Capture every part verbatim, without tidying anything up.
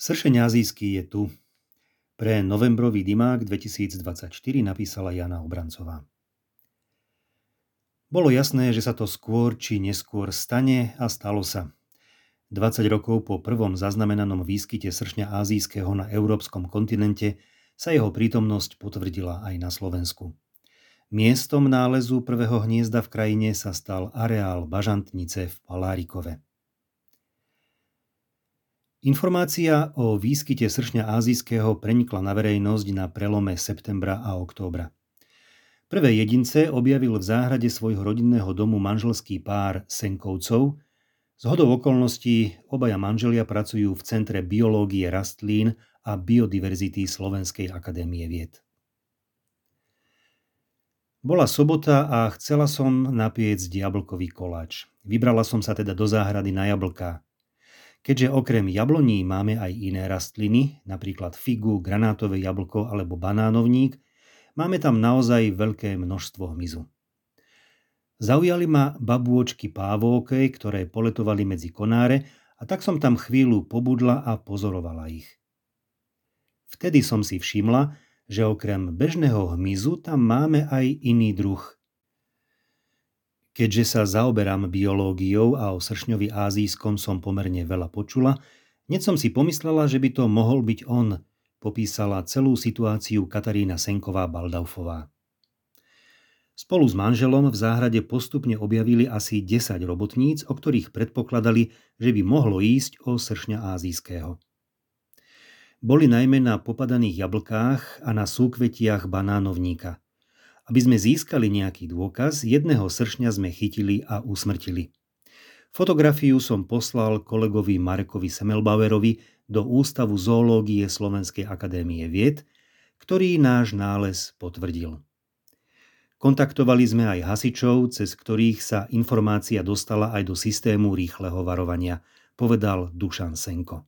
Sršeň azijský je tu. Pre novembrový dymák dvetisícdvadsaťštyri napísala Jana Obrancová. Bolo jasné, že sa to skôr či neskôr stane a stalo sa. dvadsať rokov po prvom zaznamenanom výskyte sršňa azijského na európskom kontinente sa jeho prítomnosť potvrdila aj na Slovensku. Miestom nálezu prvého hniezda v krajine sa stal areál bažantnice v Palárikove. Informácia o výskyte sršňa azijského prenikla na verejnosť na prelome septembra a októbra. Prvé jedince objavil v záhrade svojho rodinného domu manželský pár Senkovcov. Zhodou okolností obaja manželia pracujú v Centre biológie rastlín a biodiverzity Slovenskej akadémie vied. Bola sobota a chcela som napiecť jablkový koláč. Vybrala som sa teda do záhrady na jablká. Keďže okrem jabloní máme aj iné rastliny, napríklad figu, granátové jablko alebo banánovník, máme tam naozaj veľké množstvo hmyzu. Zaujali ma babôčky pávovkej, ktoré poletovali medzi konáre, a tak som tam chvíľu pobudla a pozorovala ich. Vtedy som si všimla, že okrem bežného hmyzu tam máme aj iný druh. Keďže sa zaoberám biológiou a o sršňovi ázijskom som pomerne veľa počula, hneď som si pomyslela, že by to mohol byť on, popísala celú situáciu Katarína Senková-Baldaufová. Spolu s manželom v záhrade postupne objavili asi desať robotníc, o ktorých predpokladali, že by mohlo ísť o sršňa ázijského. Boli najmä na popadaných jablkách a na súkvetiach banánovníka. Aby sme získali nejaký dôkaz, jedného sršňa sme chytili a usmrtili. Fotografiu som poslal kolegovi Marekovi Semmelbauerovi do Ústavu zoológie Slovenskej akadémie vied, ktorý náš nález potvrdil. Kontaktovali sme aj hasičov, cez ktorých sa informácia dostala aj do systému rýchleho varovania, povedal Dušan Senko.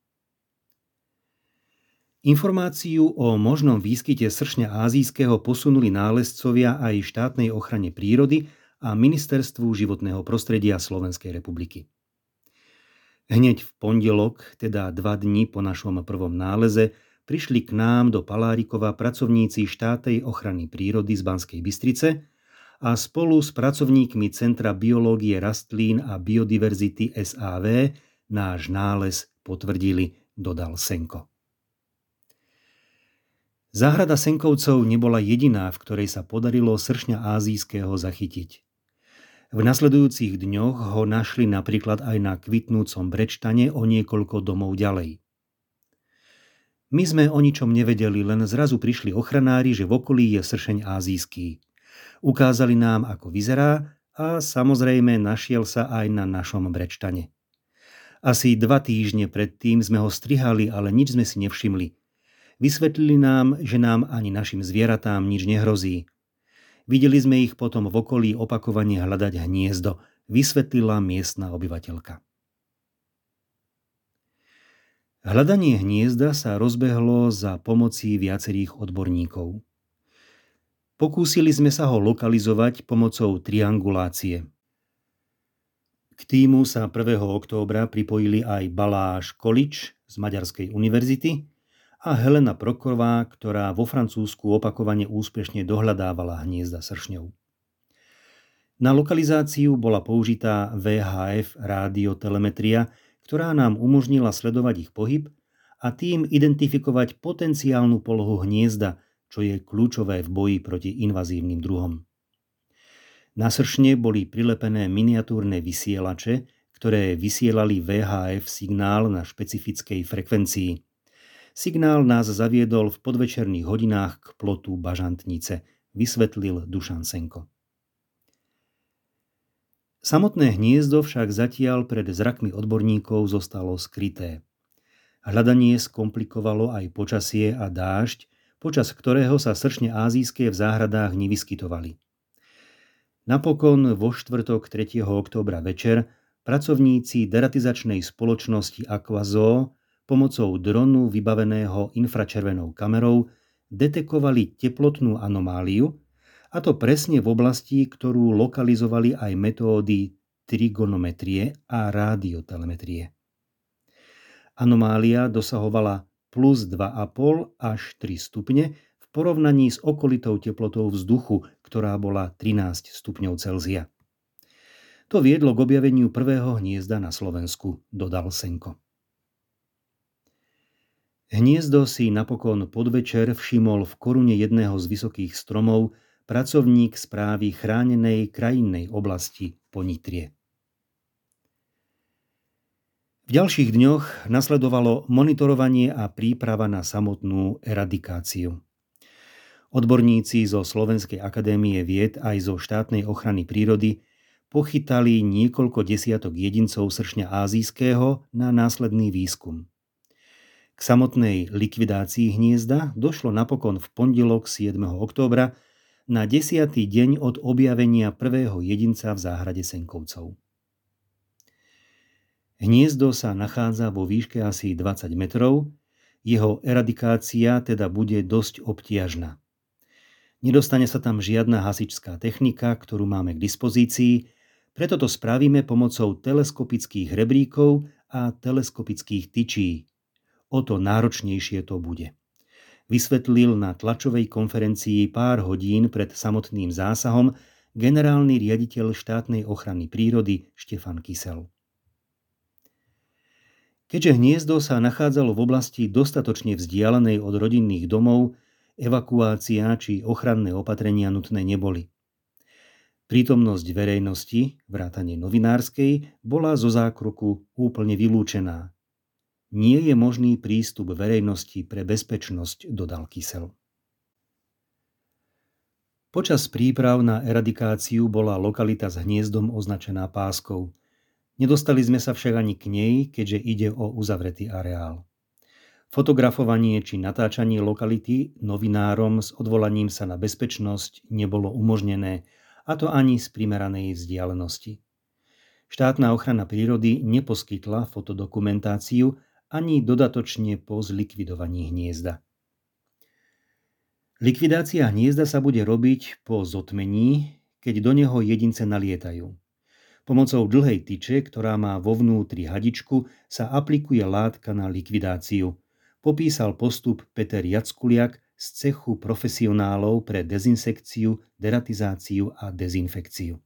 Informáciu o možnom výskyte sršňa ázijského posunuli nálezcovia aj štátnej ochrane prírody a Ministerstvu životného prostredia Slovenskej republiky. Hneď v pondelok, teda dva dni po našom prvom náleze, prišli k nám do Palárikova pracovníci štátnej ochrany prírody z Banskej Bystrice a spolu s pracovníkmi Centra biológie rastlín a biodiverzity es á vé náš nález potvrdili, dodal Senko. Záhrada Senkovcov nebola jediná, v ktorej sa podarilo sršňa ázijského zachytiť. V nasledujúcich dňoch ho našli napríklad aj na kvitnúcom Brečtane o niekoľko domov ďalej. My sme o ničom nevedeli, len zrazu prišli ochranári, že v okolí je sršeň ázijský. Ukázali nám, ako vyzerá, a samozrejme našiel sa aj na našom Brečtane. Asi dva týždne predtým sme ho strihali, ale nič sme si nevšimli. Vysvetlili nám, že nám ani našim zvieratám nič nehrozí. Videli sme ich potom v okolí opakovane hľadať hniezdo, vysvetlila miestna obyvateľka. Hľadanie hniezda sa rozbehlo za pomoci viacerých odborníkov. Pokúsili sme sa ho lokalizovať pomocou triangulácie. K tímu sa prvého októbra pripojili aj Balázs Količ z Maďarskej univerzity a Helena Prokorová, ktorá vo Francúzsku opakovane úspešne dohľadávala hniezda sršňov. Na lokalizáciu bola použitá vé há ef rádiotelemetria, ktorá nám umožnila sledovať ich pohyb a tým identifikovať potenciálnu polohu hniezda, čo je kľúčové v boji proti invazívnym druhom. Na sršne boli prilepené miniatúrne vysielače, ktoré vysielali vé há ef signál na špecifickej frekvencii. Signál nás zaviedol v podvečerných hodinách k plotu bažantnice, vysvetlil Dušan Senko. Samotné hniezdo však zatiaľ pred zrakmi odborníkov zostalo skryté. Hľadanie skomplikovalo aj počasie a dážď, počas ktorého sa sršne ázijské v záhradách nevyskytovali. Napokon vo štvrtok tretieho októbra večer pracovníci deratizačnej spoločnosti Aquazoo pomocou dronu vybaveného infračervenou kamerou detekovali teplotnú anomáliu, a to presne v oblasti, ktorú lokalizovali aj metódy trigonometrie a rádiotelemetrie. Anomália dosahovala plus dva a pol až tri stupne v porovnaní s okolitou teplotou vzduchu, ktorá bola trinásť stupňov Celzia. To viedlo k objaveniu prvého hniezda na Slovensku, dodal Senko. Hniezdo si napokon podvečer všimol v korune jedného z vysokých stromov pracovník správy chránenej krajinnej oblasti Ponitrie. V ďalších dňoch nasledovalo monitorovanie a príprava na samotnú eradikáciu. Odborníci zo Slovenskej akadémie vied aj zo štátnej ochrany prírody pochytali niekoľko desiatok jedincov sršňa ázijského na následný výskum. K samotnej likvidácii hniezda došlo napokon v pondelok siedmeho októbra na desiaty deň od objavenia prvého jedinca v záhrade Senkovcov. Hniezdo sa nachádza vo výške asi dvadsať metrov, jeho eradikácia teda bude dosť obtiažná. Nedostane sa tam žiadna hasičská technika, ktorú máme k dispozícii, preto to spravíme pomocou teleskopických rebríkov a teleskopických tyčí. O to náročnejšie to bude. Vysvetlil na tlačovej konferencii pár hodín pred samotným zásahom generálny riaditeľ štátnej ochrany prírody Štefan Kysel. Keďže hniezdo sa nachádzalo v oblasti dostatočne vzdialenej od rodinných domov, evakuácia či ochranné opatrenia nutné neboli. Prítomnosť verejnosti, vrátane novinárskej, bola zo zákroku úplne vylúčená. Nie je možný prístup verejnosti pre bezpečnosť, dodal Kysel. Počas príprav na eradikáciu bola lokalita s hniezdom označená páskou. Nedostali sme sa však ani k nej, keďže ide o uzavretý areál. Fotografovanie či natáčanie lokality novinárom s odvolaním sa na bezpečnosť nebolo umožnené, a to ani z primeranej vzdialenosti. Štátna ochrana prírody neposkytla fotodokumentáciu ani dodatočne po zlikvidovaní hniezda. Likvidácia hniezda sa bude robiť po zotmení, keď do neho jedince nalietajú. Pomocou dlhej tyče, ktorá má vo vnútri hadičku, sa aplikuje látka na likvidáciu. Popísal postup Peter Jackuliak z cechu profesionálov pre dezinsekciu, deratizáciu a dezinfekciu.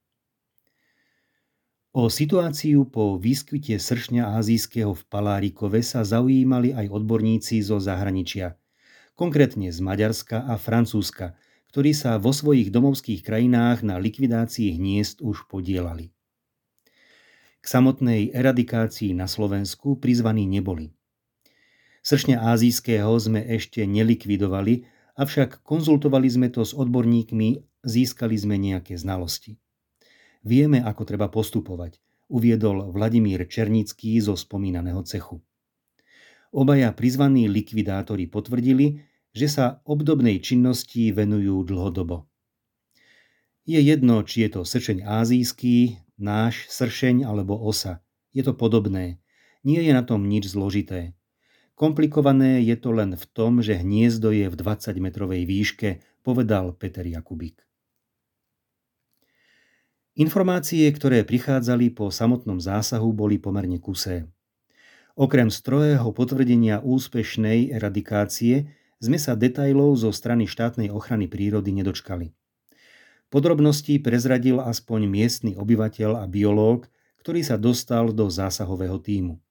O situáciu po výskyte sršňa ázijského v Palárikove sa zaujímali aj odborníci zo zahraničia, konkrétne z Maďarska a Francúzska, ktorí sa vo svojich domovských krajinách na likvidácii hniezd už podieľali. K samotnej eradikácii na Slovensku prizvaní neboli. Sršňa ázijského sme ešte nelikvidovali, avšak konzultovali sme to s odborníkmi, získali sme nejaké znalosti. Vieme, ako treba postupovať, uviedol Vladimír Černický zo spomínaného cechu. Obaja prizvaní likvidátori potvrdili, že sa obdobnej činnosti venujú dlhodobo. Je jedno, či je to sršeň ázijský, náš sršeň alebo osa. Je to podobné. Nie je na tom nič zložité. Komplikované je to len v tom, že hniezdo je v dvadsaťmetrovej výške, povedal Peter Jakubík. Informácie, ktoré prichádzali po samotnom zásahu, boli pomerne kusé. Okrem strohého potvrdenia úspešnej eradikácie sme sa detailov zo strany štátnej ochrany prírody nedočkali. Podrobnosti prezradil aspoň miestny obyvateľ a biológ, ktorý sa dostal do zásahového tímu.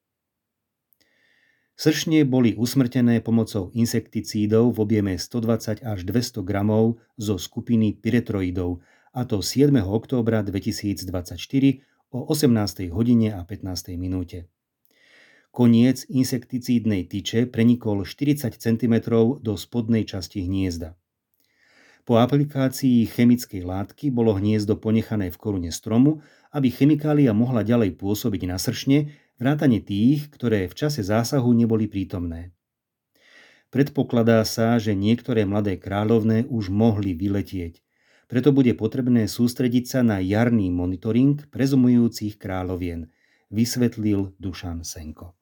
Sršne boli usmrtené pomocou insekticídov v objeme stodvadsať až dvesto gramov zo skupiny pyretroidov, a to siedmeho októbra dvetisícdvadsaťštyri o osemnástej hodine a pätnástej minúte. Koniec insekticídnej tyče prenikol štyridsať centimetrov do spodnej časti hniezda. Po aplikácii chemickej látky bolo hniezdo ponechané v korune stromu, aby chemikália mohla ďalej pôsobiť na sršne, vrátane tých, ktoré v čase zásahu neboli prítomné. Predpokladá sa, že niektoré mladé kráľovné už mohli vyletieť. Preto bude potrebné sústrediť sa na jarný monitoring prezumujúcich kráľovien, vysvetlil Dušan Senko.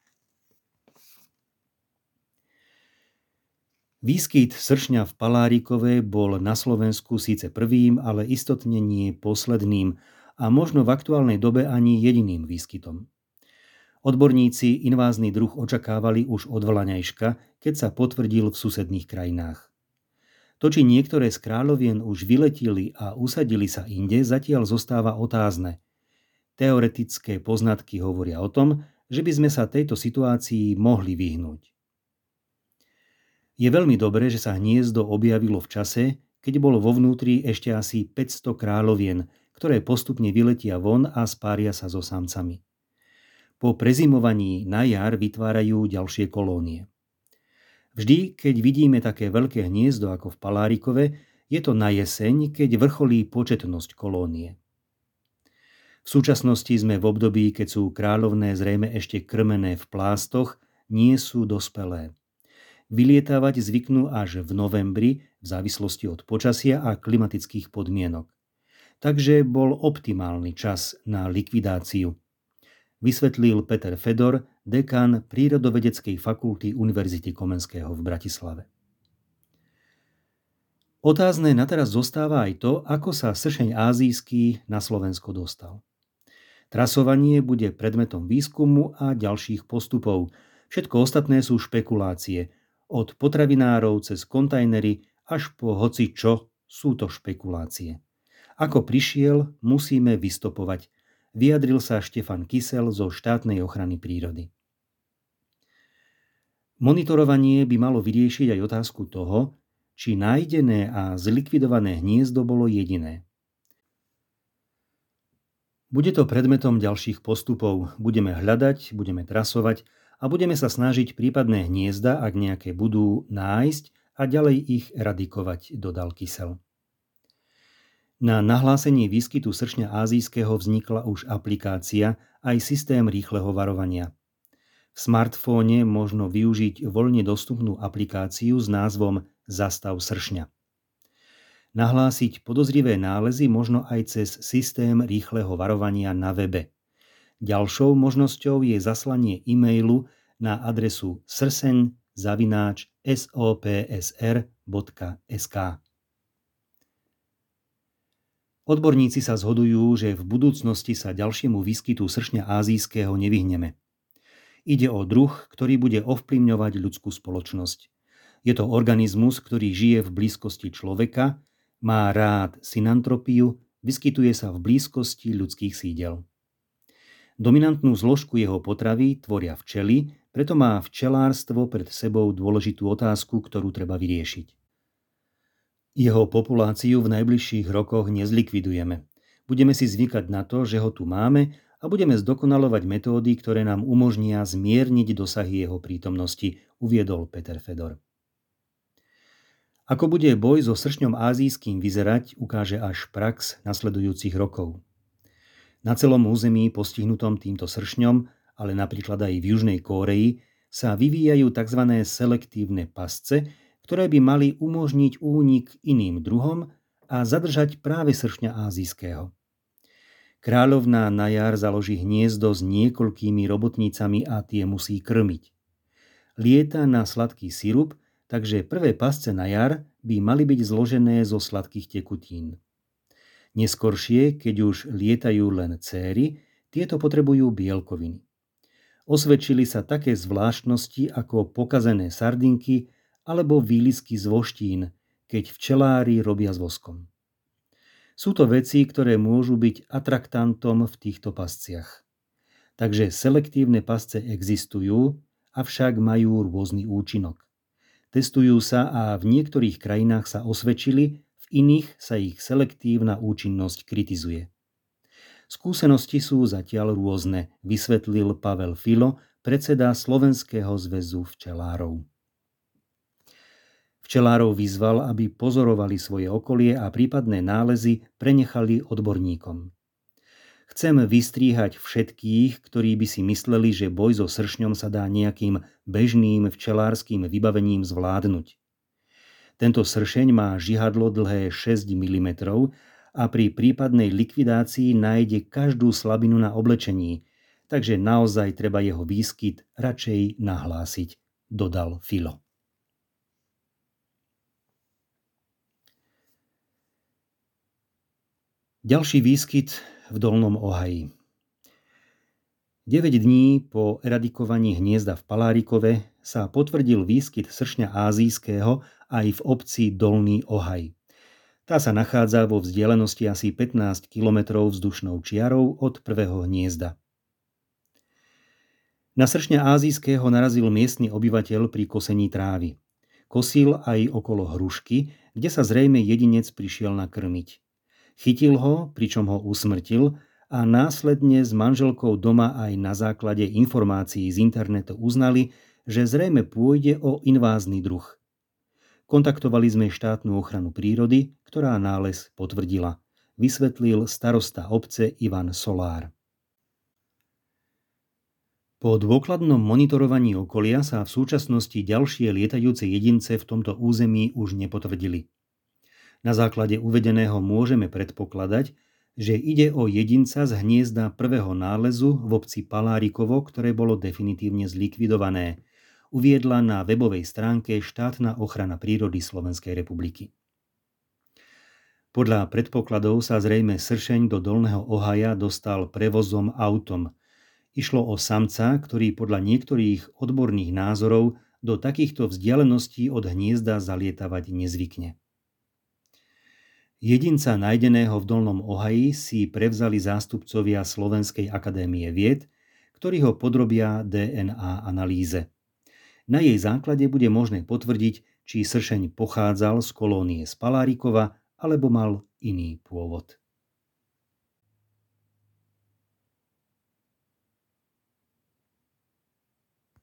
Výskyt sršňa v Palárikove bol na Slovensku síce prvým, ale istotne nie posledným a možno v aktuálnej dobe ani jediným výskytom. Odborníci invázny druh očakávali už od vlaňajška, keď sa potvrdil v susedných krajinách. To, či niektoré z kráľovien už vyletili a usadili sa inde, zatiaľ zostáva otázne. Teoretické poznatky hovoria o tom, že by sme sa tejto situácii mohli vyhnúť. Je veľmi dobré, že sa hniezdo objavilo v čase, keď bolo vo vnútri ešte asi päťsto kráľovien, ktoré postupne vyletia von a spária sa so samcami. Po prezimovaní na jar vytvárajú ďalšie kolónie. Vždy, keď vidíme také veľké hniezdo ako v Palárikove, je to na jeseň, keď vrcholí početnosť kolónie. V súčasnosti sme v období, keď sú kráľovné zrejme ešte krmené v plástoch, nie sú dospelé. Vylietávať zvyknú až v novembri v závislosti od počasia a klimatických podmienok. Takže bol optimálny čas na likvidáciu, vysvetlil Peter Fedor, dekán Prírodovedeckej fakulty Univerzity Komenského v Bratislave. Otázne na teraz zostáva aj to, ako sa sršeň ázijský na Slovensko dostal. Trasovanie bude predmetom výskumu a ďalších postupov. Všetko ostatné sú špekulácie. Od potravinárov cez kontajnery až po hocičo sú to špekulácie. Ako prišiel, musíme vystopovať. Vyjadril sa Štefan Kysel zo štátnej ochrany prírody. Monitorovanie by malo vyriešiť aj otázku toho, či nájdené a zlikvidované hniezdo bolo jediné. Bude to predmetom ďalších postupov. Budeme hľadať, budeme trasovať a budeme sa snažiť prípadné hniezda, ak nejaké budú, nájsť a ďalej ich eradikovať, dodal Kysel. Na nahlásenie výskytu sršňa ázijského vznikla už aplikácia aj systém rýchleho varovania. V smartfóne možno využiť voľne dostupnú aplikáciu s názvom Zastav sršňa. Nahlásiť podozrivé nálezy možno aj cez systém rýchleho varovania na webe. Ďalšou možnosťou je zaslanie e-mailu na adresu srseň zavináč es o pé es er bodka es ká. Odborníci sa zhodujú, že v budúcnosti sa ďalšiemu výskytu sršňa ázijského nevyhneme. Ide o druh, ktorý bude ovplyvňovať ľudskú spoločnosť. Je to organizmus, ktorý žije v blízkosti človeka, má rád synantropiu, vyskytuje sa v blízkosti ľudských sídel. Dominantnú zložku jeho potravy tvoria včely, preto má včelárstvo pred sebou dôležitú otázku, ktorú treba vyriešiť. Jeho populáciu v najbližších rokoch nezlikvidujeme. Budeme si zvykať na to, že ho tu máme a budeme zdokonalovať metódy, ktoré nám umožnia zmierniť dosahy jeho prítomnosti, uviedol Peter Fedor. Ako bude boj so sršňom ázijským vyzerať, ukáže až prax nasledujúcich rokov. Na celom území postihnutom týmto sršňom, ale napríklad aj v Južnej Kórei, sa vyvíjajú tzv. Selektívne pasce, ktoré by mali umožniť únik iným druhom a zadržať práve sršňa ázijského. Kráľovná na jar založí hniezdo s niekoľkými robotnicami a tie musí krmiť. Lieta na sladký sirup, takže prvé pasce na jar by mali byť zložené zo sladkých tekutín. Neskoršie, keď už lietajú len céry, tieto potrebujú bielkoviny. Osvedčili sa také zvláštnosti ako pokazené sardinky alebo výlisky z voštín, keď včelári robia s voskom. Sú to veci, ktoré môžu byť atraktantom v týchto pasciach. Takže selektívne pasce existujú, avšak majú rôzny účinok. Testujú sa a v niektorých krajinách sa osvedčili, v iných sa ich selektívna účinnosť kritizuje. Skúsenosti sú zatiaľ rôzne, vysvetlil Pavel Filo, predseda Slovenského zväzu včelárov. Včelárov vyzval, aby pozorovali svoje okolie a prípadné nálezy prenechali odborníkom. Chcem vystríhať všetkých, ktorí by si mysleli, že boj so sršňom sa dá nejakým bežným včelárskym vybavením zvládnuť. Tento sršeň má žihadlo dlhé šesť milimetrov a pri prípadnej likvidácii nájde každú slabinu na oblečení, takže naozaj treba jeho výskyt radšej nahlásiť, dodal Filo. Ďalší výskyt v Dolnom Ohaji. deväť dní po eradikovaní hniezda v Palárikove sa potvrdil výskyt sršňa ázijského aj v obci Dolný Ohaj. Tá sa nachádza vo vzdialenosti asi pätnásť kilometrov vzdušnou čiarou od prvého hniezda. Na sršňa ázijského narazil miestny obyvateľ pri kosení trávy. Kosil aj okolo hrušky, kde sa zrejme jedinec prišiel nakrmiť. Chytil ho, pričom ho usmrtil a následne s manželkou doma aj na základe informácií z internetu uznali, že zrejme pôjde o invázny druh. Kontaktovali sme štátnu ochranu prírody, ktorá nález potvrdila, vysvetlil starosta obce Ivan Solár. Po dôkladnom monitorovaní okolia sa v súčasnosti ďalšie lietajúce jedince v tomto území už nepotvrdili. Na základe uvedeného môžeme predpokladať, že ide o jedinca z hniezda prvého nálezu v obci Palárikovo, ktoré bolo definitívne zlikvidované, uviedla na webovej stránke Štátna ochrana prírody Slovenskej republiky. Podľa predpokladov sa zrejme sršeň do Dolného Ohaja dostal prevozom autom. Išlo o samca, ktorý podľa niektorých odborných názorov do takýchto vzdialeností od hniezda zalietavať nezvykne. Jedinca nájdeného v Dolnom Ohaji si prevzali zástupcovia Slovenskej akadémie vied, ktorí ho podrobia dé en á analýze. Na jej základe bude možné potvrdiť, či sršeň pochádzal z kolónie z Palárikova alebo mal iný pôvod.